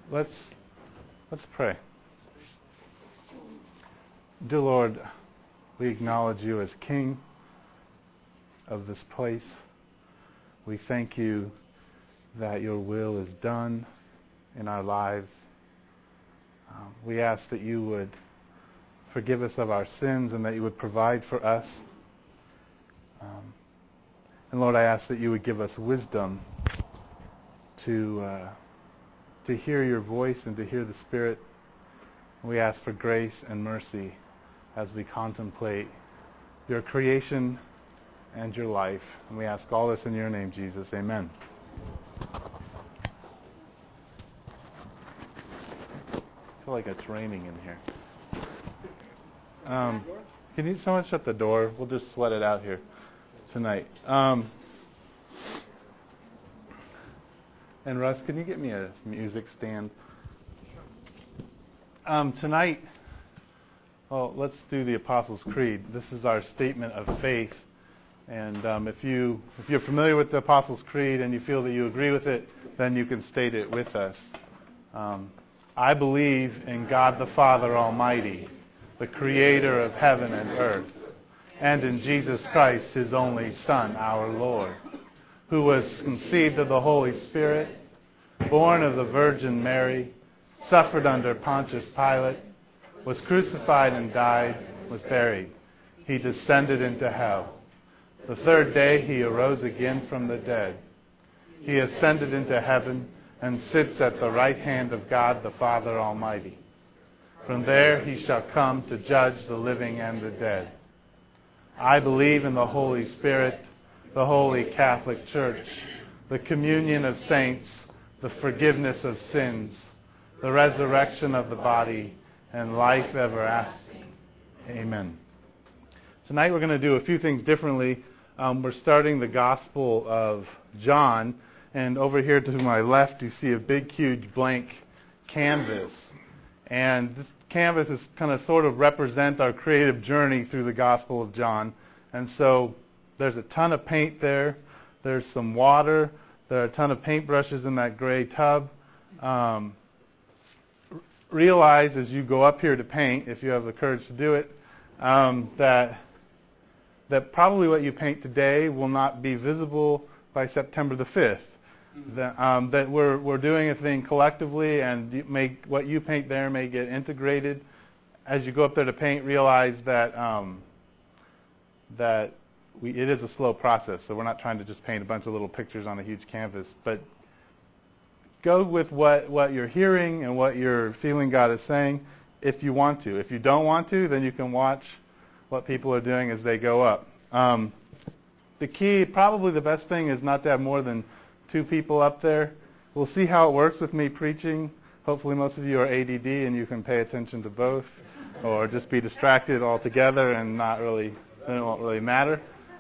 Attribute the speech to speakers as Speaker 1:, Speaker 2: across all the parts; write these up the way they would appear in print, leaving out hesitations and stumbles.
Speaker 1: Let's pray. Dear Lord, we acknowledge you as King of this place. We thank you that your will is done in our lives. We ask that you would forgive us of our sins and that you would provide for us. And Lord, I ask that you would give us wisdom to hear your voice and to hear the Spirit. We ask for grace and mercy as we contemplate your creation and your life. And we ask all this in your name, Jesus. Amen. I feel like it's raining in here. Can you someone shut the door? We'll just sweat it out here tonight. And Russ, can you get me a music stand? Tonight, let's do the Apostles' Creed. This is our statement of faith. And if you're familiar with the Apostles' Creed and you feel that you agree with it, then you can state it with us. I believe in God the Father Almighty, the creator of heaven and earth, and in Jesus Christ, his only Son, our Lord, who was conceived of the Holy Spirit, born of the Virgin Mary, suffered under Pontius Pilate, was crucified and died, was buried. He descended into hell. The third day he arose again from the dead. He ascended into heaven and sits at the right hand of God the Father Almighty. From there he shall come to judge the living and the dead. I believe in the Holy Spirit, the Holy Catholic Church, the communion of saints, the forgiveness of sins, the resurrection of the body, and life everlasting. Amen. Tonight we're going to do a few things differently. We're starting the Gospel of John, and over here to my left you see a big, huge blank canvas. And this canvas is kind of sort of represent our creative journey through the Gospel of John. And so there's a ton of paint there. There's some water. There are a ton of paintbrushes in that gray tub. Realize as you go up here to paint, if you have the courage to do it, that probably what you paint today will not be visible by September the 5th. That we're doing a thing collectively, and what you paint there may get integrated. As you go up there to paint, realize that it is a slow process. So we're not trying to just paint a bunch of little pictures on a huge canvas, but go with what you're hearing and what you're feeling God is saying if you want to. If you don't want to, then you can watch what people are doing as they go up. The key, probably the best thing, is not to have more than 2 people up there. We'll see how it works with me preaching. Hopefully most of you are ADD and you can pay attention to both, or just be distracted altogether and then it won't really matter.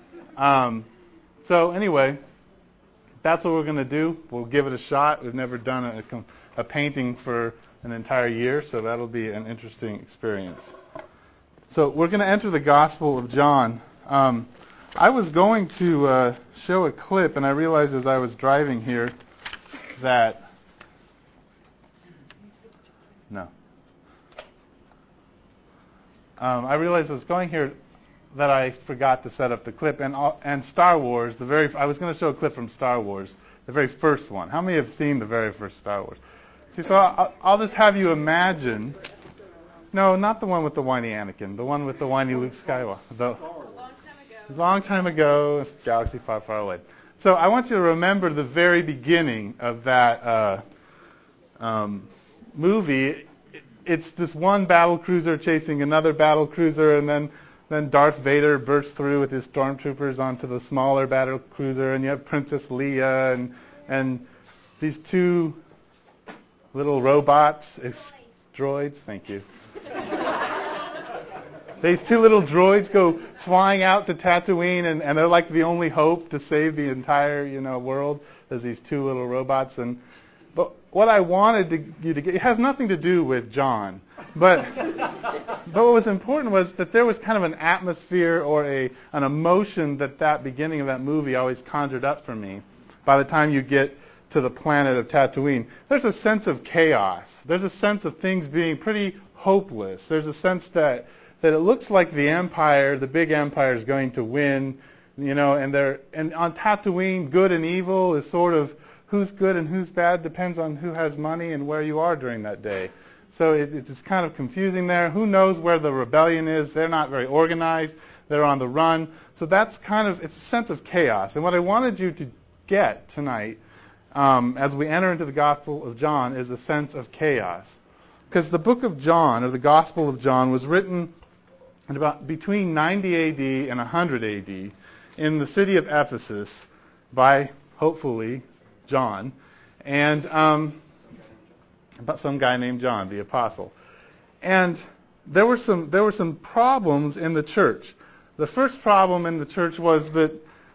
Speaker 1: So anyway, that's what we're going to do. We'll give it a shot. We've never done a painting for an entire year, so that'll be an interesting experience. So we're going to enter the Gospel of John. I was going to show a clip, and I realized as I was driving here that I realized I was going here that I forgot to set up the clip. And Star Wars, I was going to show a clip from Star Wars, the very first one. How many have seen the very first Star Wars? See, so I'll just have you imagine. No, not the one with the whiny Anakin. The one with the whiny Luke Skywalker. Long time ago, galaxy far, far away. So I want you to remember the very beginning of that movie. It's this one battle cruiser chasing another battle cruiser, and then Darth Vader bursts through with his stormtroopers onto the smaller battle cruiser, and you have Princess Leia and these 2 little robots, droids. Thank you. These 2 little droids go flying out to Tatooine, and they're like the only hope to save the entire world. There's these 2 little robots, but what I wanted you to get, it has nothing to do with John, but what was important was that there was kind of an atmosphere or an emotion that beginning of that movie always conjured up for me. By the time you get to the planet of Tatooine, there's a sense of chaos. There's a sense of things being pretty hopeless. There's a sense that it looks like the empire, the big empire, is going to win, and on Tatooine, good and evil is sort of who's good and who's bad depends on who has money and where you are during that day. So it's kind of confusing there. Who knows where the rebellion is? They're not very organized. They're on the run. So that's it's a sense of chaos. And what I wanted you to get tonight, as we enter into the Gospel of John, is a sense of chaos. Because the book of John, or the Gospel of John, was written in about between 90 A.D. and 100 A.D. in the city of Ephesus by, hopefully, John, and about some guy named John, the apostle. And there were some problems in the church. The first problem in the church was that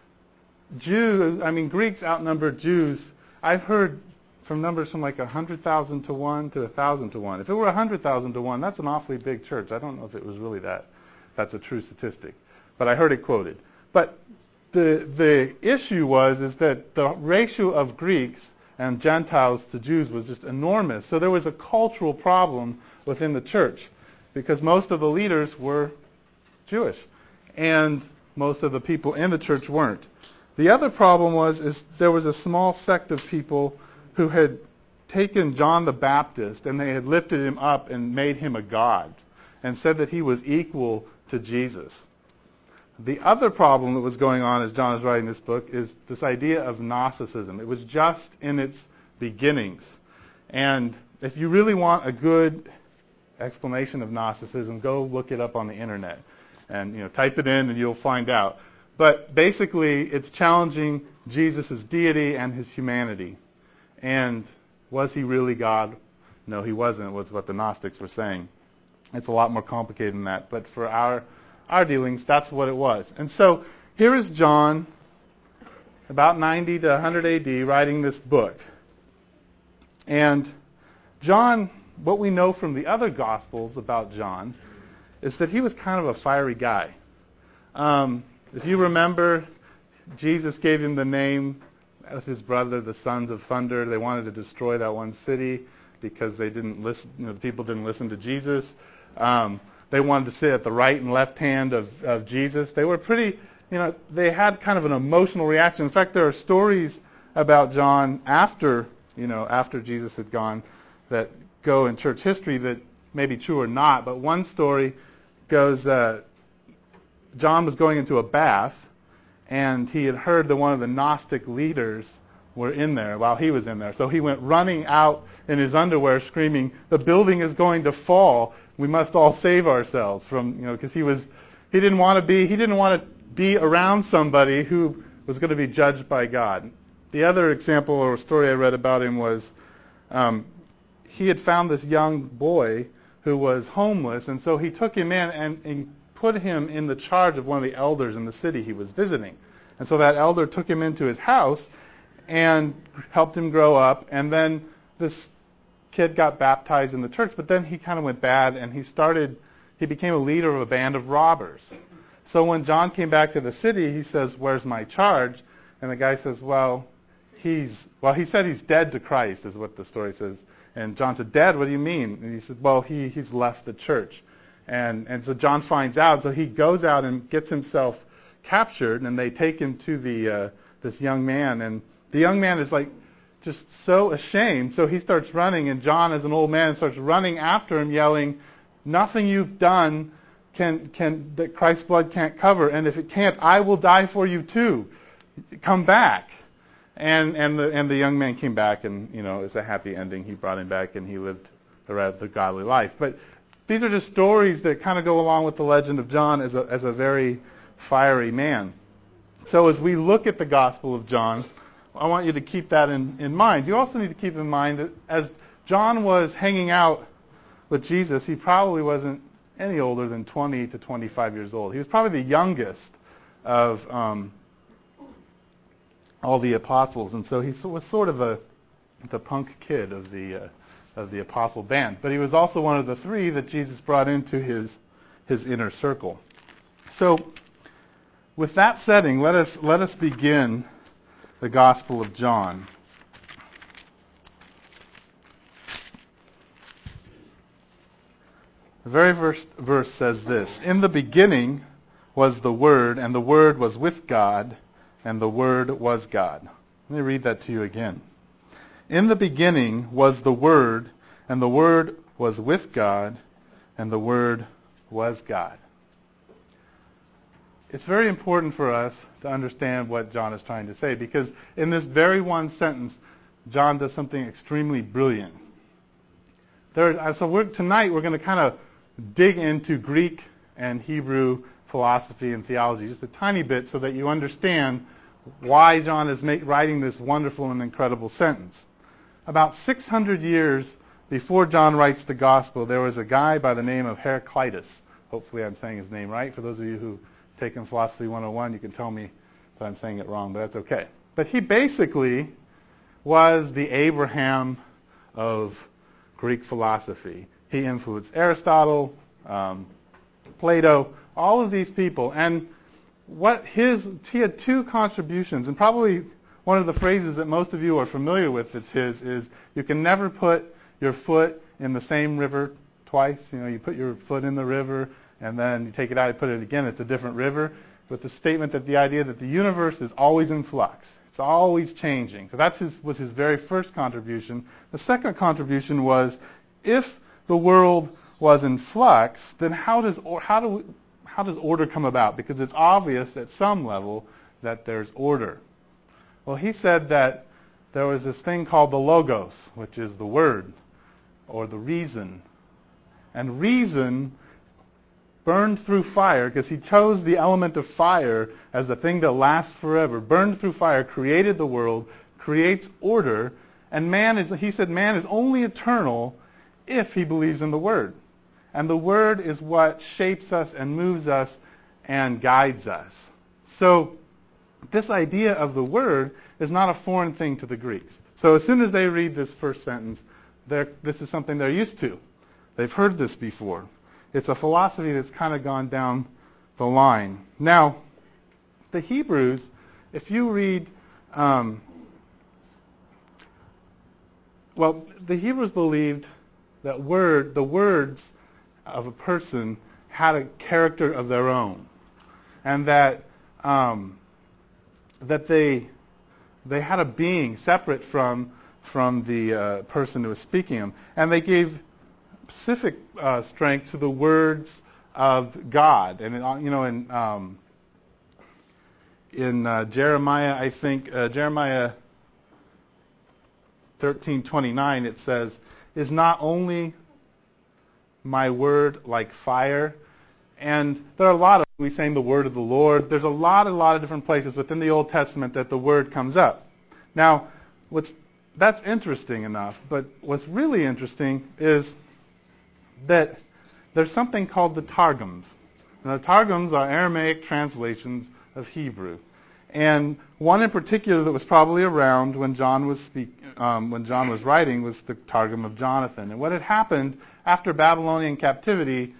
Speaker 1: Greeks outnumbered Jews. I've heard from numbers from like 100,000 to 1 to 1,000 to 1. If it were 100,000 to 1, that's an awfully big church. I don't know if it was really that. That's a true statistic, but I heard it quoted. But the issue is that the ratio of Greeks and Gentiles to Jews was just enormous. So there was a cultural problem within the church because most of the leaders were Jewish and most of the people in the church weren't. The other problem is there was a small sect of people who had taken John the Baptist and they had lifted him up and made him a god and said that he was equal to Jesus. The other problem that was going on as John is writing this book is this idea of Gnosticism. It was just in its beginnings. And if you really want a good explanation of Gnosticism, go look it up on the internet and type it in and you'll find out. But basically it's challenging Jesus' deity and his humanity. And was he really God? No, he wasn't, was what the Gnostics were saying. It's a lot more complicated than that. But for our dealings, that's what it was. And so here is John, about 90 to 100 A.D., writing this book. And John, what we know from the other Gospels about John is that he was kind of a fiery guy. If you remember, Jesus gave him the name of his brother, the Sons of Thunder. They wanted to destroy that one city because they didn't listen. The people didn't listen to Jesus. They wanted to sit at the right and left hand of Jesus. They were pretty, they had kind of an emotional reaction. In fact, there are stories about John after Jesus had gone that go in church history that may be true or not. But one story goes, John was going into a bath, and he had heard that one of the Gnostic leaders were in there while he was in there. So he went running out in his underwear screaming, "The building is going to fall. We must all save ourselves," because he didn't want to be around somebody who was going to be judged by God. The other example or story I read about him was he had found this young boy who was homeless, and so he took him in and put him in the charge of one of the elders in the city he was visiting. And so that elder took him into his house and helped him grow up, and then this kid got baptized in the church, but then he kind of went bad, and he became a leader of a band of robbers. So when John came back to the city, he says, "Where's my charge?" And the guy says, he said he's dead to Christ, is what the story says. And John said, "Dead? What do you mean?" And he said, he's left the church. And so John finds out, so he goes out and gets himself captured, and they take him to this young man, and the young man is just so ashamed, so he starts running, and John, as an old man, starts running after him, yelling, "Nothing you've done that Christ's blood can't cover, and if it can't, I will die for you too. Come back." And the young man came back, and it's a happy ending. He brought him back, and he lived the godly life. But these are just stories that kind of go along with the legend of John as a very fiery man. So as we look at the Gospel of John, I want you to keep that in mind. You also need to keep in mind that as John was hanging out with Jesus, he probably wasn't any older than 20 to 25 years old. He was probably the youngest of all the apostles, and so he was sort of the punk kid of the apostle band. But he was also one of the three that Jesus brought into his inner circle. So with that setting, let us begin the Gospel of John. The very first verse says this: "In the beginning was the Word, and the Word was with God, and the Word was God." Let me read that to you again. "In the beginning was the Word, and the Word was with God, and the Word was God." It's very important for us to understand what John is trying to say, because in this very one sentence, John does something extremely brilliant. Tonight we're going to kind of dig into Greek and Hebrew philosophy and theology just a tiny bit so that you understand why John is writing this wonderful and incredible sentence. About 600 years before John writes the gospel, there was a guy by the name of Heraclitus. Hopefully I'm saying his name right. For those of you who taken Philosophy 101, you can tell me if I'm saying it wrong, but that's okay. But he basically was the Abraham of Greek philosophy. He influenced Aristotle, Plato, all of these people. And he had two contributions, and probably one of the phrases that most of you are familiar with that's his is, "You can never put your foot in the same river twice." You put your foot in the river, and then you take it out, you put it again, it's a different river. With the statement that the idea that the universe is always in flux. It's always changing. So that was his very first contribution. The second contribution was, if the world was in flux, then how does order come about? Because it's obvious at some level that there's order. Well, he said that there was this thing called the logos, which is the word, or the reason. And reason burned through fire, because he chose the element of fire as the thing that lasts forever. Burned through fire, created the world, creates order, and he said man is only eternal if he believes in the Word. And the Word is what shapes us and moves us and guides us. So this idea of the Word is not a foreign thing to the Greeks. So as soon as they read this first sentence, this is something they're used to. They've heard this before. It's a philosophy that's kind of gone down the line. Now, the Hebrews, if you read, the Hebrews believed that the words of a person had a character of their own, and that they had a being separate from the person who was speaking them, and they gave specific strength to the words of God. And in Jeremiah, I think Jeremiah 13:29, it says, "Is not only my word like fire?" And there are a lot of, we saying the word of the Lord. There's a lot of different places within the Old Testament that the word comes up. Now, that's interesting enough, but what's really interesting is that there's something called the Targums. Now, the Targums are Aramaic translations of Hebrew, and one in particular that was probably around when John was writing was the Targum of Jonathan. And what had happened after Babylonian captivity,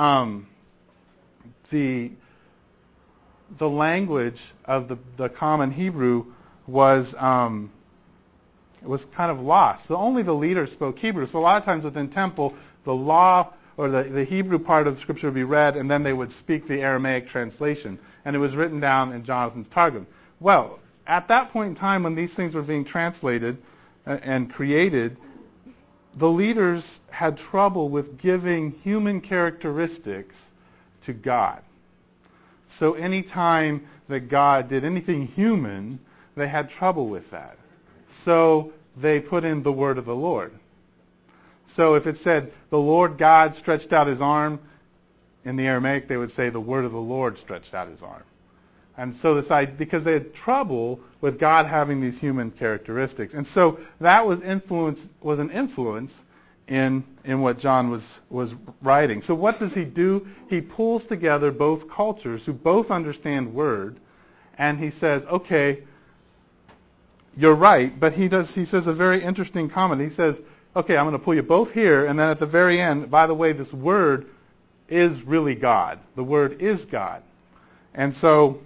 Speaker 1: the language of the common Hebrew was kind of lost. So only the leaders spoke Hebrew. So a lot of times within temple, the law or the Hebrew part of Scripture would be read, and then they would speak the Aramaic translation. And it was written down in Jonathan's Targum. Well, at that point in time when these things were being translated and created, the leaders had trouble with giving human characteristics to God. So any time that God did anything human, they had trouble with that. So they put in the word of the Lord. So if it said, "The Lord God stretched out his arm," in the Aramaic they would say, "The word of the Lord stretched out his arm." And so because they had trouble with God having these human characteristics. And so that was an influence in what John was writing. So what does he do? He pulls together both cultures who both understand word, and he says, okay, you're right, but he says a very interesting comment. He says, okay, I'm going to pull you both here, and then at the very end, by the way, this word is really God. The word is God. And so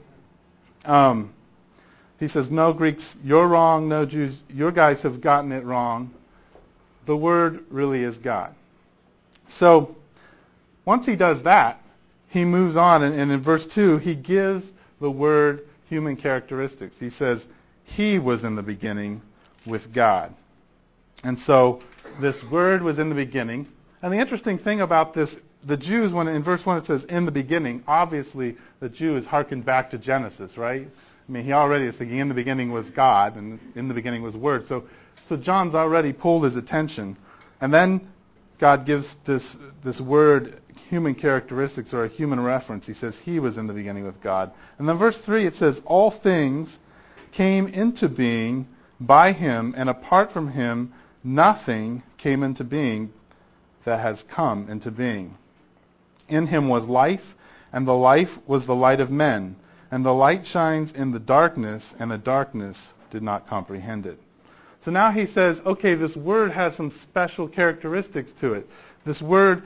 Speaker 1: he says, no, Greeks, you're wrong. No, Jews, your guys have gotten it wrong. The word really is God. So once he does that, he moves on, and in verse 2, he gives the Word human characteristics. He says, he was in the beginning with God. And so this Word was in the beginning. And the interesting thing about this, the Jews, when in verse 1 it says, in the beginning, obviously the Jew is hearkened back to Genesis, right? I mean, he already is thinking in the beginning was God, and in the beginning was Word. So John's already pulled his attention. And then God gives this word human characteristics or a human reference. He says he was in the beginning with God. And then verse 3, it says, all things came into being by him, and apart from him, nothing came into being that has come into being. In him was life, and the life was the light of men. And the light shines in the darkness, and the darkness did not comprehend it. So now he says, okay, this word has some special characteristics to it. This word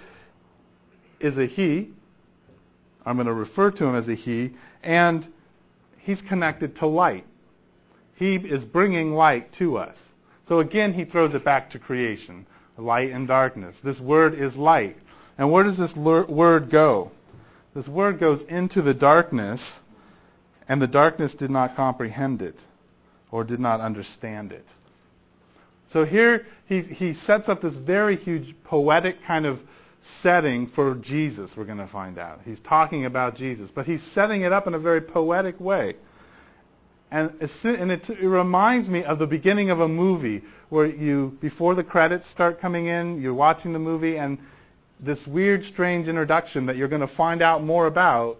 Speaker 1: is a he. I'm going to refer to him as a he. And he's connected to light. He is bringing light to us. So again, he throws it back to creation. Light and darkness. This word is light. And where does this word go? This word goes into the darkness, and the darkness did not comprehend it or did not understand it. So here he sets up this very huge poetic kind of setting for Jesus, we're going to find out. He's talking about Jesus, but he's setting it up in a very poetic way. And it reminds me of the beginning of a movie where before the credits start coming in, you're watching the movie, and this weird, strange introduction that you're going to find out more about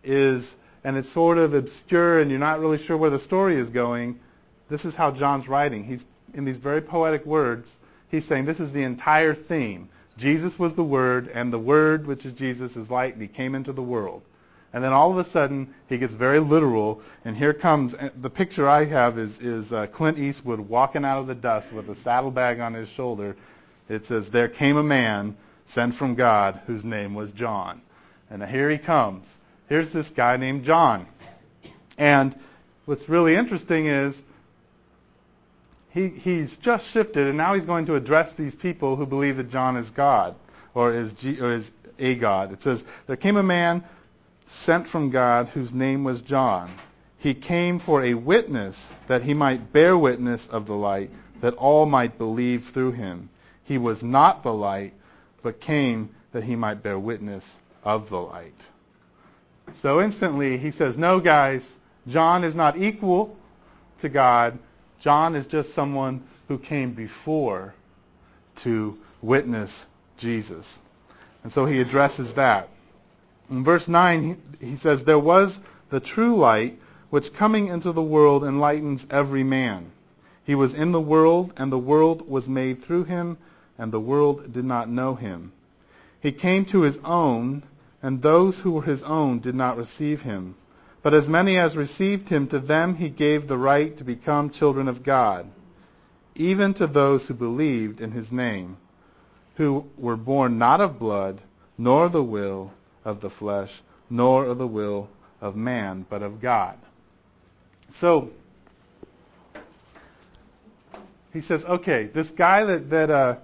Speaker 1: and it's sort of obscure and you're not really sure where the story is going. This is how John's writing. He's in these very poetic words, he's saying this is the entire theme. Jesus was the Word, and the Word, which is Jesus, is light, and he came into the world. And then all of a sudden, he gets very literal, and here comes, the picture I have is Clint Eastwood walking out of the dust with a saddlebag on his shoulder. It says, there came a man sent from God whose name was John. And here he comes. Here's this guy named John. And what's really interesting is he's just shifted, and now he's going to address these people who believe that John is God, or is a God. It says, there came a man sent from God whose name was John. He came for a witness, that he might bear witness of the light, that all might believe through him. He was not the light, but came that he might bear witness of the light. So instantly he says, no, guys, John is not equal to God. John is just someone who came before to witness Jesus. And so he addresses that. In verse 9, he says, there was the true light, which coming into the world enlightens every man. He was in the world, and the world was made through him, and the world did not know him. He came to his own, and those who were his own did not receive him. But as many as received him, to them he gave the right to become children of God, even to those who believed in his name, who were born not of blood, nor the will of the flesh, nor of the will of man, but of God. So he says, okay, this guy that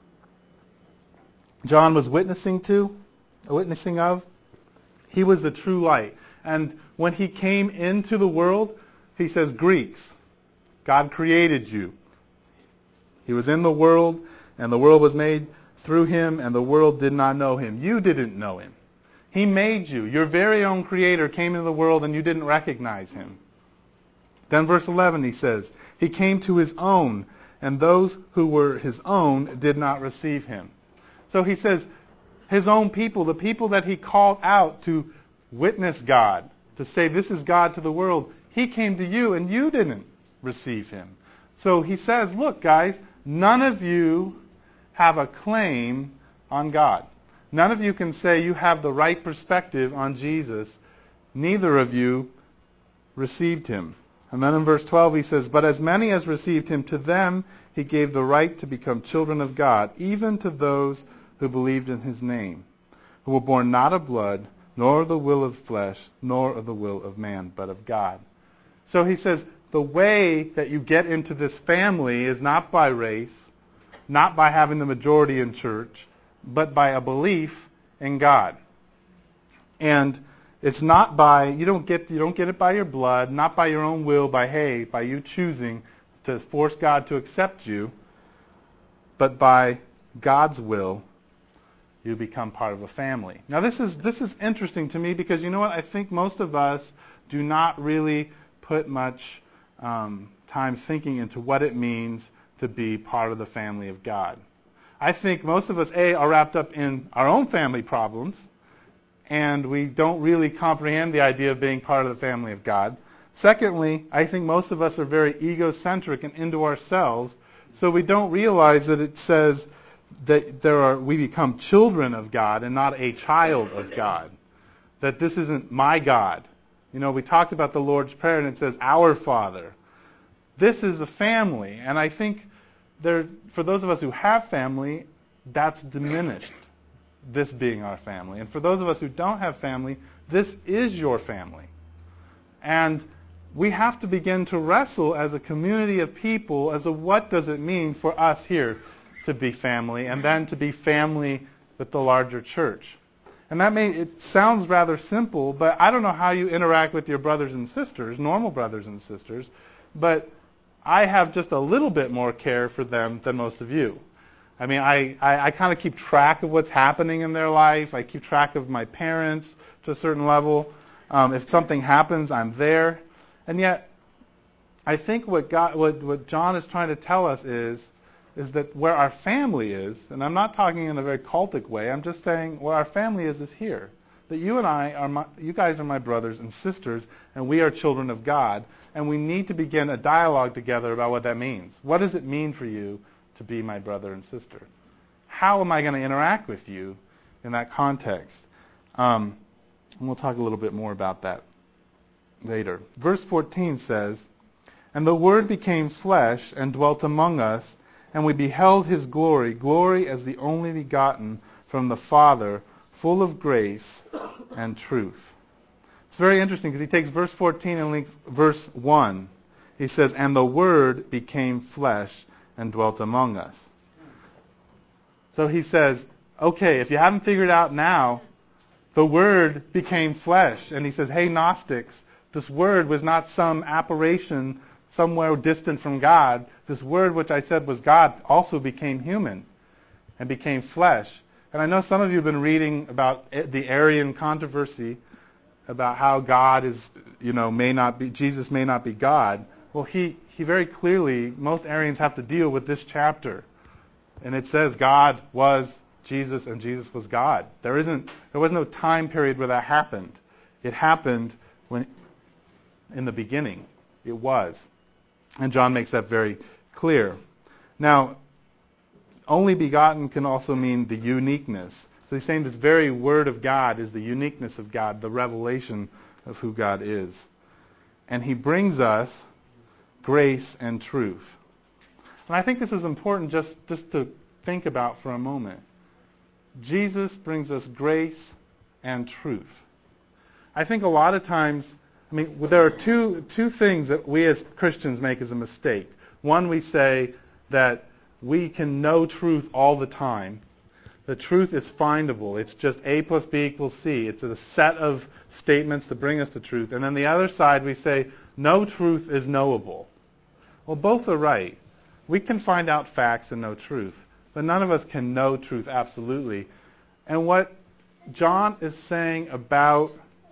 Speaker 1: John was witnessing of, he was the true light. And when he came into the world, he says, Greeks, God created you. He was in the world, and the world was made through him, and the world did not know him. You didn't know him. He made you. Your very own creator came into the world, and you didn't recognize him. Then verse 11, he says, he came to his own, and those who were his own did not receive him. So he says, his own people, the people that he called out to witness God, to say this is God to the world, he came to you and you didn't receive him. So he says, look guys, none of you have a claim on God. None of you can say you have the right perspective on Jesus. Neither of you received him. And then in verse 12 he says, but as many as received him, to them he gave the right to become children of God, even to those who believed in his name, who were born not of blood, nor of the will of flesh, nor of the will of man, but of God. So he says, the way that you get into this family is not by race, not by having the majority in church, but by a belief in God. And it's not by, you don't get it by your blood, not by your own will, by you choosing to force God to accept you, but by God's will, you become part of a family. Now this is interesting to me because you know what? I think most of us do not really put much time thinking into what it means to be part of the family of God. I think most of us, are wrapped up in our own family problems, and we don't really comprehend the idea of being part of the family of God. Secondly, I think most of us are very egocentric and into ourselves, so we don't realize that it says that we become children of God and not a child of God. That this isn't my God. You know, we talked about the Lord's Prayer and it says, Our Father. This is a family, and I think for those of us who have family, that's diminished, this being our family. And for those of us who don't have family, this is your family. And we have to begin to wrestle as a community of people as to what does it mean for us here to be family, and then to be family with the larger church. And it sounds rather simple, but I don't know how you interact with your brothers and sisters, normal brothers and sisters, but I have just a little bit more care for them than most of you. I mean, I kind of keep track of what's happening in their life. I keep track of my parents to a certain level. If something happens, I'm there. And yet, I think what John is trying to tell us is that where our family is, and I'm not talking in a very cultic way, I'm just saying where our family is here. That you and you guys are my brothers and sisters, and we are children of God, and we need to begin a dialogue together about what that means. What does it mean for you to be my brother and sister? How am I going to interact with you in that context? And we'll talk a little bit more about that later. Verse 14 says, And the Word became flesh and dwelt among us, and we beheld His glory, glory as the only begotten from the Father, full of grace and truth. It's very interesting because he takes verse 14 and links verse 1. He says, And the Word became flesh and dwelt among us. So he says, okay, if you haven't figured out now, the Word became flesh. And he says, hey, Gnostics, this Word was not some apparition somewhere distant from God. This Word, which I said was God, also became human and became flesh. And I know some of you have been reading about the Arian controversy, about how God is, Jesus may not be God. Well, he very clearly, most Arians have to deal with this chapter. And it says God was Jesus and Jesus was God. There was no time period where that happened. It happened in the beginning. It was. And John makes that very clear. Now, only begotten can also mean the uniqueness. So he's saying this very Word of God is the uniqueness of God, the revelation of who God is. And he brings us grace and truth. And I think this is important just to think about for a moment. Jesus brings us grace and truth. I think a lot of times, there are two things that we as Christians make as a mistake. One, we say that we can know truth all the time. The truth is findable. It's just A plus B equals C. It's a set of statements to bring us to truth. And then the other side, we say, no truth is knowable. Well, both are right. We can find out facts and know truth, but none of us can know truth absolutely. And what John is saying about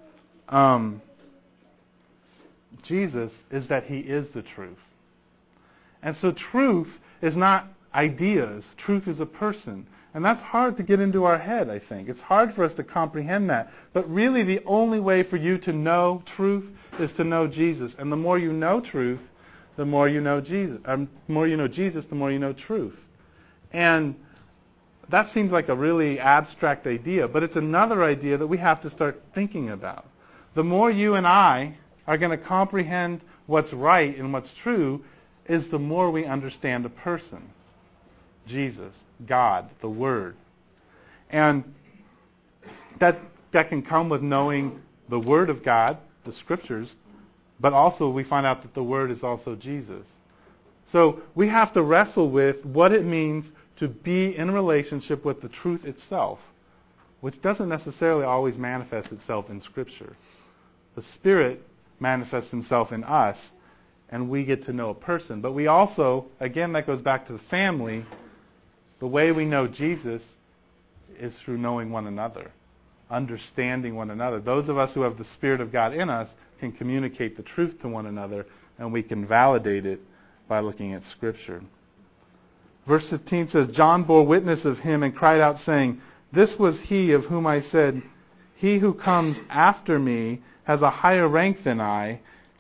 Speaker 1: Jesus is that he is the truth. And so truth is not ideas. Truth is a person. And that's hard to get into our head, I think. It's hard for us to comprehend that. But really the only way for you to know truth is to know Jesus. And the more you know truth, the more you know Jesus. The more you know Jesus, the more you know truth. And that seems like a really abstract idea, but it's another idea that we have to start thinking about. The more you and I are going to comprehend what's right and what's true is the more we understand a person. Jesus, God, the Word. And that can come with knowing the Word of God, the Scriptures, but also we find out that the Word is also Jesus. So we have to wrestle with what it means to be in relationship with the truth itself. which doesn't necessarily always manifest itself in Scripture. The Spirit manifests himself in us, and we get to know a person. But we also, again, that goes back to the family. The way we know Jesus is through knowing one another, understanding one another. Those of us who have the Spirit of God in us can communicate the truth to one another, and we can validate it by looking at Scripture. Verse 15 says, John bore witness of him and cried out, saying, This was he of whom I said, He who comes after me has a higher rank than I,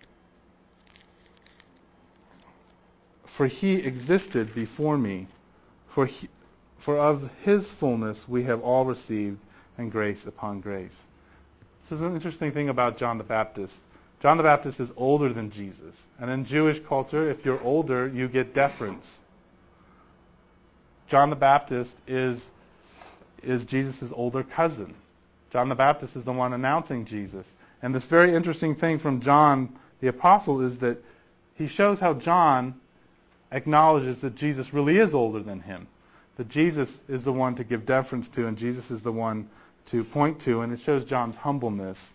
Speaker 1: for he existed before me. For of his fullness we have all received, and grace upon grace. This is an interesting thing about John the Baptist. John the Baptist is older than Jesus. And in Jewish culture, if you're older, you get deference. John the Baptist is Jesus' older cousin. John the Baptist is the one announcing Jesus. And this very interesting thing from John the Apostle is that he shows how John acknowledges that Jesus really is older than him. That Jesus is the one to give deference to, and Jesus is the one to point to, and it shows John's humbleness.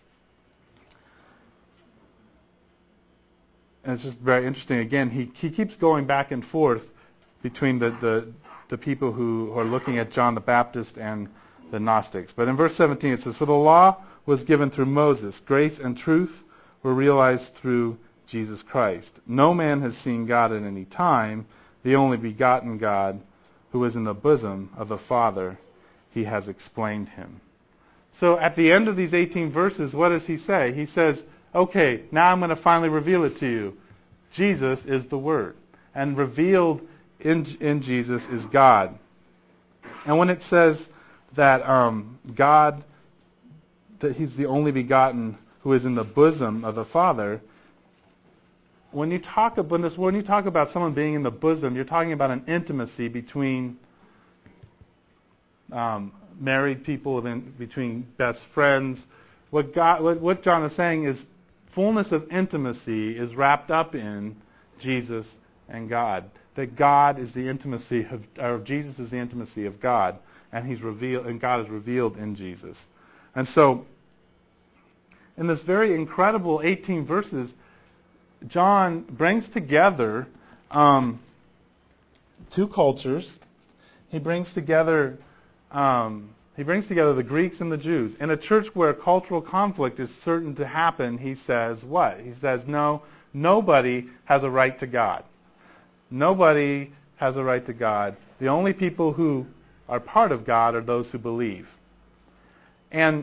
Speaker 1: And it's just very interesting. Again, he keeps going back and forth between the people who are looking at John the Baptist and the Gnostics. But in verse 17 it says, For the law was given through Moses. Grace and truth were realized through Jesus Christ. No man has seen God at any time. The only begotten God, who is in the bosom of the Father, he has explained him. So at the end of these 18 verses, what does he say? He says, okay, now I'm going to finally reveal it to you. Jesus is the Word. And revealed in Jesus is God. And when it says that God, that he's the only begotten who is in the bosom of the Father, when you talk about someone being in the bosom, you're talking about an intimacy between married people, between best friends. What John is saying is fullness of intimacy is wrapped up in Jesus and God. That God is the intimacy or Jesus is the intimacy of God, and he's revealed, and God is revealed in Jesus. And so, in this very incredible 18 verses, John brings together two cultures. He brings together the Greeks and the Jews. In a church where cultural conflict is certain to happen, he says what? He says, no, nobody has a right to God. Nobody has a right to God. The only people who are part of God are those who believe. And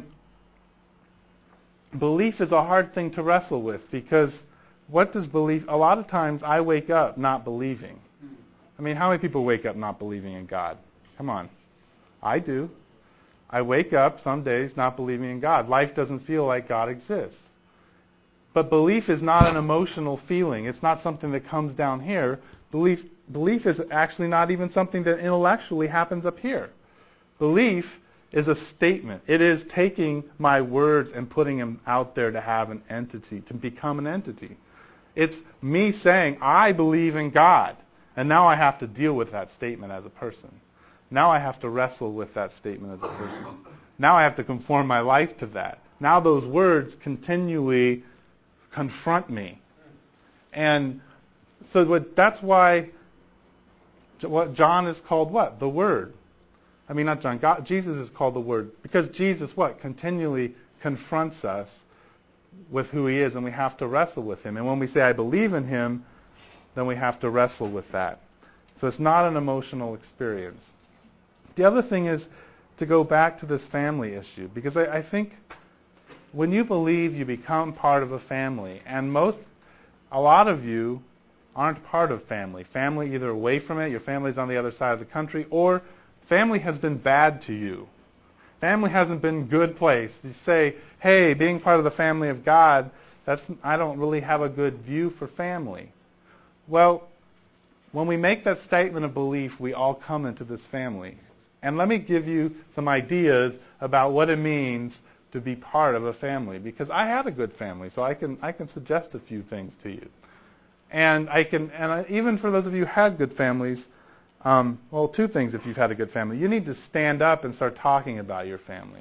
Speaker 1: belief is a hard thing to wrestle with, because what does belief... A lot of times I wake up not believing. I mean, how many people wake up not believing in God? Come on. I do. I wake up some days not believing in God. Life doesn't feel like God exists. But belief is not an emotional feeling. It's not something that comes down here. Belief is actually not even something that intellectually happens up here. Belief is a statement. It is taking my words and putting them out there to have an entity, to become an entity. It's me saying, I believe in God. And now I have to deal with that statement as a person. Now I have to wrestle with that statement as a person. Now I have to conform my life to that. Now those words continually confront me. And so that's why what John is called what? The Word. I mean, not John. God, Jesus is called the Word. Because Jesus, what? Continually confronts us with who he is, and we have to wrestle with him. And when we say, I believe in him, then we have to wrestle with that. So it's not an emotional experience. The other thing is to go back to this family issue, because I think when you believe, you become part of a family. And a lot of you aren't part of family. Family either away from it, your family's on the other side of the country, or family has been bad to you. Family hasn't been a good place. You say, hey, being part of the family of God, I don't really have a good view for family. Well, when we make that statement of belief, we all come into this family. And let me give you some ideas about what it means to be part of a family, because I had a good family, so I can suggest a few things to you. And even for those of you who had good families, two things if you've had a good family. You need to stand up and start talking about your family.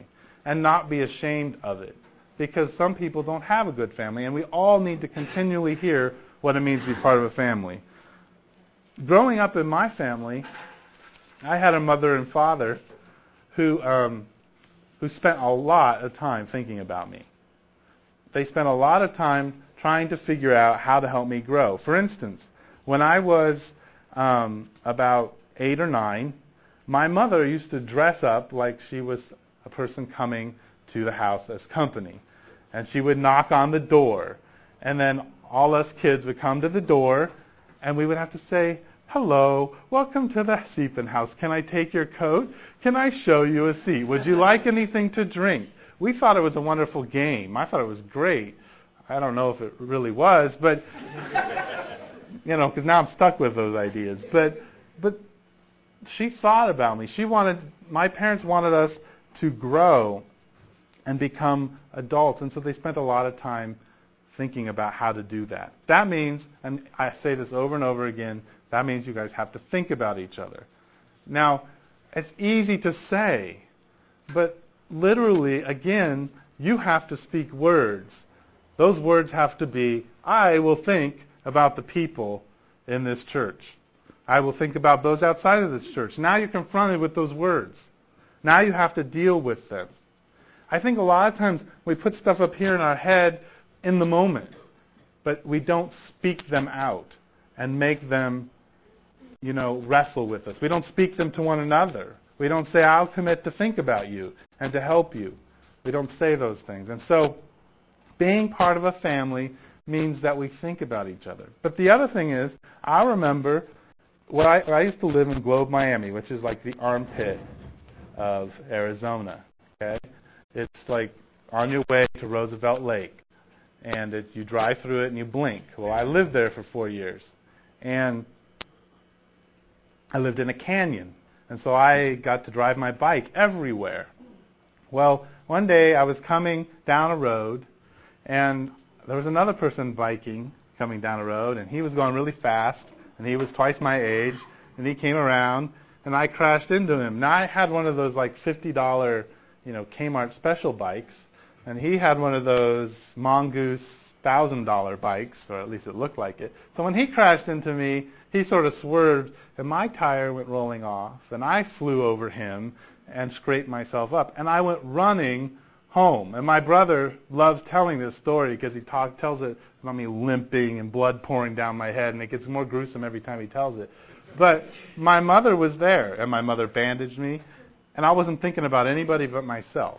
Speaker 1: and not be ashamed of it. Because some people don't have a good family, and we all need to continually hear what it means to be part of a family. Growing up in my family, I had a mother and father who spent a lot of time thinking about me. They spent a lot of time trying to figure out how to help me grow. For instance, when I was about 8 or 9, my mother used to dress up like she was a person coming to the house as company. And she would knock on the door. And then all us kids would come to the door, and we would have to say, "Hello, welcome to the Seepin house. Can I take your coat? Can I show you a seat? Would you like anything to drink?" We thought it was a wonderful game. I thought it was great. I don't know if it really was, but, because now I'm stuck with those ideas. But she thought about me. My parents wanted us to grow and become adults, and so they spent a lot of time thinking about how to do that. That means, and I say this over and over again, that means you guys have to think about each other. Now, it's easy to say, but literally, again, you have to speak words. Those words have to be, I will think about the people in this church. I will think about those outside of this church. Now you're confronted with those words. Now you have to deal with them. I think a lot of times we put stuff up here in our head in the moment, but we don't speak them out and make them, wrestle with us. We don't speak them to one another. We don't say, I'll commit to think about you and to help you. We don't say those things. And so being part of a family means that we think about each other. But the other thing is, I remember I used to live in Globe, Miami, which is like the armpit of Arizona. Okay? It's like on your way to Roosevelt Lake. And you drive through it and you blink. Well, I lived there for 4 years. And I lived in a canyon. And so I got to drive my bike everywhere. Well, one day I was coming down a road, and there was another person biking coming down a road, and he was going really fast, and he was twice my age, and he came around, and I crashed into him. Now, I had one of those like $50, Kmart special bikes, and he had one of those Mongoose $1,000 bikes, or at least it looked like it. So when he crashed into me, he sort of swerved, and my tire went rolling off, and I flew over him and scraped myself up, and I went running home. And my brother loves telling this story because he tells it about me limping and blood pouring down my head, and it gets more gruesome every time he tells it. But my mother was there, and my mother bandaged me, and I wasn't thinking about anybody but myself.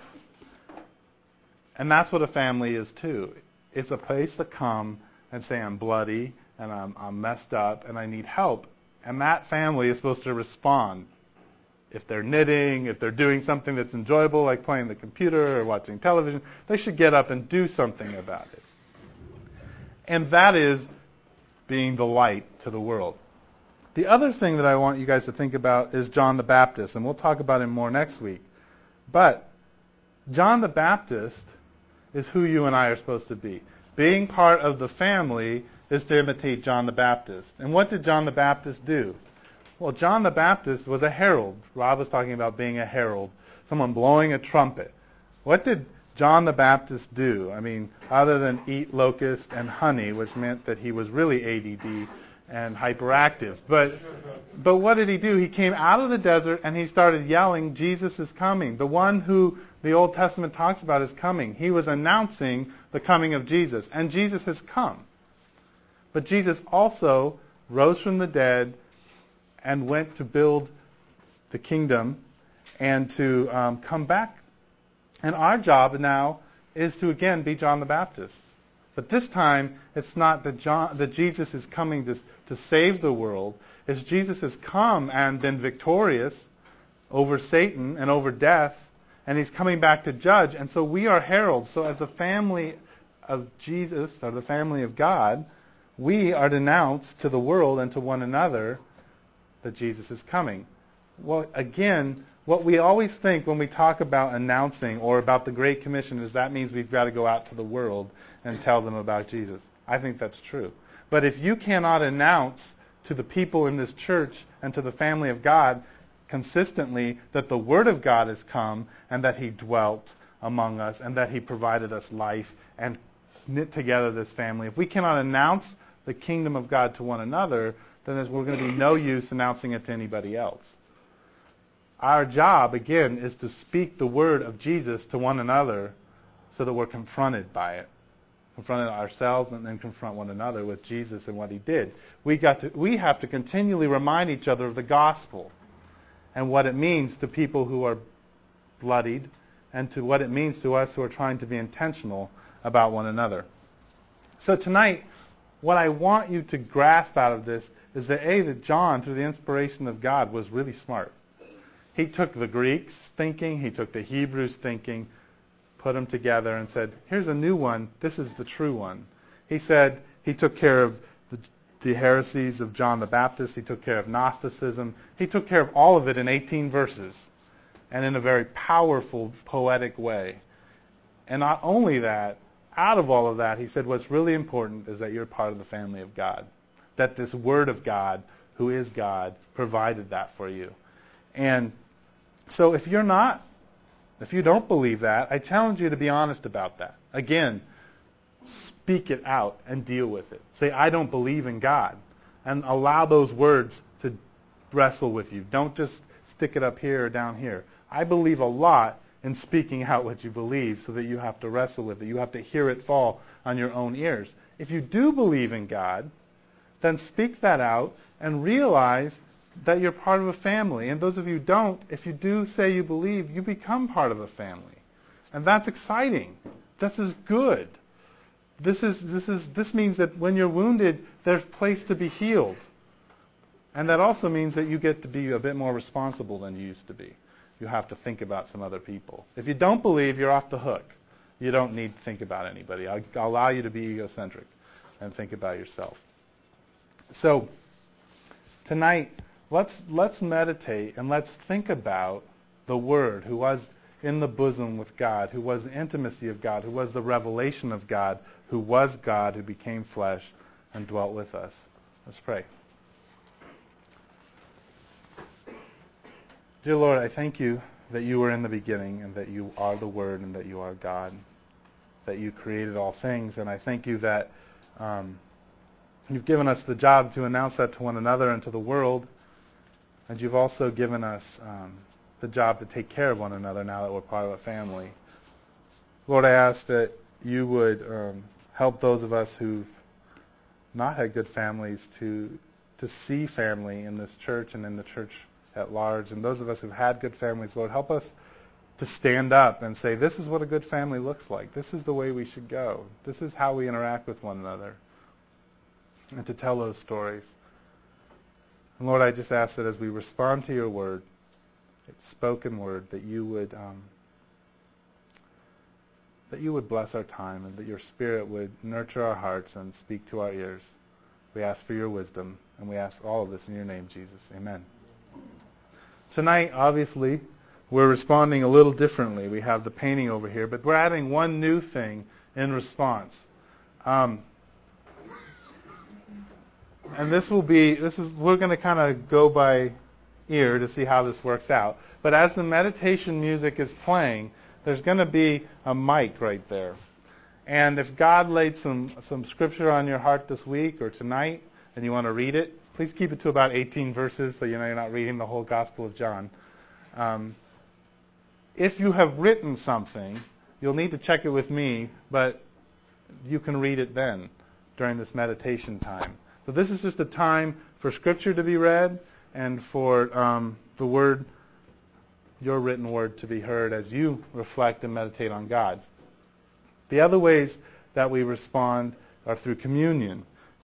Speaker 1: And that's what a family is too. It's a place to come and say, I'm bloody, and I'm messed up, and I need help. And that family is supposed to respond. If they're knitting, if they're doing something that's enjoyable, like playing the computer or watching television, they should get up and do something about it. And that is being the light to the world. The other thing that I want you guys to think about is John the Baptist, and we'll talk about him more next week. But John the Baptist is who you and I are supposed to be. Being part of the family is to imitate John the Baptist. And what did John the Baptist do? Well, John the Baptist was a herald. Rob was talking about being a herald, someone blowing a trumpet. What did John the Baptist do? I mean, other than eat locusts and honey, which meant that he was really ADD and hyperactive. But what did he do? He came out of the desert and he started yelling, Jesus is coming. The one who the Old Testament talks about is coming. He was announcing the coming of Jesus, and Jesus has come. But Jesus also rose from the dead and went to build the kingdom and to come back. And our job now is to, again, be John the Baptist. But this time, it's not that Jesus is coming to save the world. It's Jesus has come and been victorious over Satan and over death, and he's coming back to judge. And so we are heralds. So as a family of Jesus, or the family of God, we are to announce to the world and to one another that Jesus is coming. Well, again, what we always think when we talk about announcing or about the Great Commission is that means we've got to go out to the world and tell them about Jesus. I think that's true. But if you cannot announce to the people in this church and to the family of God consistently that the Word of God has come and that He dwelt among us, and that he provided us life and knit together this family. If we cannot announce the kingdom of God to one another, then we're going to be no use announcing it to anybody else. Our job, again, is to speak the word of Jesus to one another so that we're confronted by it. Confront ourselves and then confront one another with Jesus and what he did. We have to continually remind each other of the gospel and what it means to people who are bloodied and to what it means to us who are trying to be intentional about one another. So tonight, what I want you to grasp out of this is that John, through the inspiration of God, was really smart. He took the Greeks' thinking, he took the Hebrews' thinking, put them together and said, here's a new one, this is the true one. He said he took care of the heresies of John the Baptist, he took care of Gnosticism, he took care of all of it in 18 verses, and in a very powerful, poetic way. And not only that, out of all of that, he said what's really important is that you're part of the family of God. That this Word of God, who is God, provided that for you. And so if you don't believe that, I challenge you to be honest about that. Again, speak it out and deal with it. Say, I don't believe in God. And allow those words to wrestle with you. Don't just stick it up here or down here. I believe a lot in speaking out what you believe so that you have to wrestle with it. You have to hear it fall on your own ears. If you do believe in God, then speak that out and realize that you're part of a family. And those of you who don't, if you do say you believe, you become part of a family. And that's exciting. This is good. This means that when you're wounded, there's place to be healed. And that also means that you get to be a bit more responsible than you used to be. You have to think about some other people. If you don't believe, you're off the hook. You don't need to think about anybody. I'll allow you to be egocentric and think about yourself. So tonight, let's meditate and let's think about the Word who was in the bosom with God, who was the intimacy of God, who was the revelation of God, who was God, who became flesh and dwelt with us. Let's pray. Dear Lord, I thank you that you were in the beginning and that you are the Word and that you are God, that you created all things. And I thank you that you've given us the job to announce that to one another and to the world. And you've also given us the job to take care of one another now that we're part of a family. Lord, I ask that you would help those of us who've not had good families to see family in this church and in the church at large. And those of us who've had good families, Lord, help us to stand up and say, this is what a good family looks like. This is the way we should go. This is how we interact with one another. And to tell those stories. And Lord, I just ask that as we respond to your word, its spoken word, that you would bless our time and that your Spirit would nurture our hearts and speak to our ears. We ask for your wisdom, and we ask all of this in your name, Jesus. Amen. Tonight, obviously, we're responding a little differently. We have the painting over here, but we're adding one new thing in response. And we're going to kind of go by ear to see how this works out. But as the meditation music is playing, there's going to be a mic right there. And if God laid some scripture on your heart this week or tonight, and you want to read it, please keep it to about 18 verses so you know you're not reading the whole Gospel of John. If you have written something, you'll need to check it with me, but you can read it then during this meditation time. So this is just a time for Scripture to be read and for the Word, your written Word, to be heard as you reflect and meditate on God. The other ways that we respond are through communion.